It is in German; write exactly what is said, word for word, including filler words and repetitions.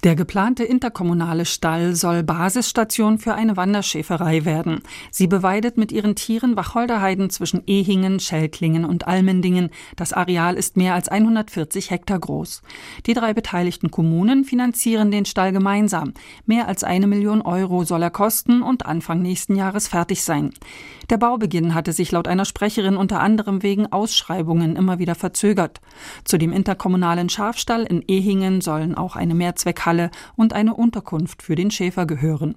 Der geplante interkommunale Stall soll Basisstation für eine Wanderschäferei werden. Sie beweidet mit ihren Tieren Wacholderheiden zwischen Ehingen, Schelklingen und Allmendingen. Das Areal ist mehr als hundertvierzig Hektar groß. Die drei beteiligten Kommunen finanzieren den Stall gemeinsam. Mehr als eine Million Euro soll er kosten und Anfang nächsten Jahres fertig sein. Der Baubeginn hatte sich laut einer Sprecherin unter anderem wegen Ausschreibungen immer wieder verzögert. Zu dem interkommunalen Schafstall in Ehingen sollen auch eine Mehrzweckhalle und eine Unterkunft für den Schäfer gehören.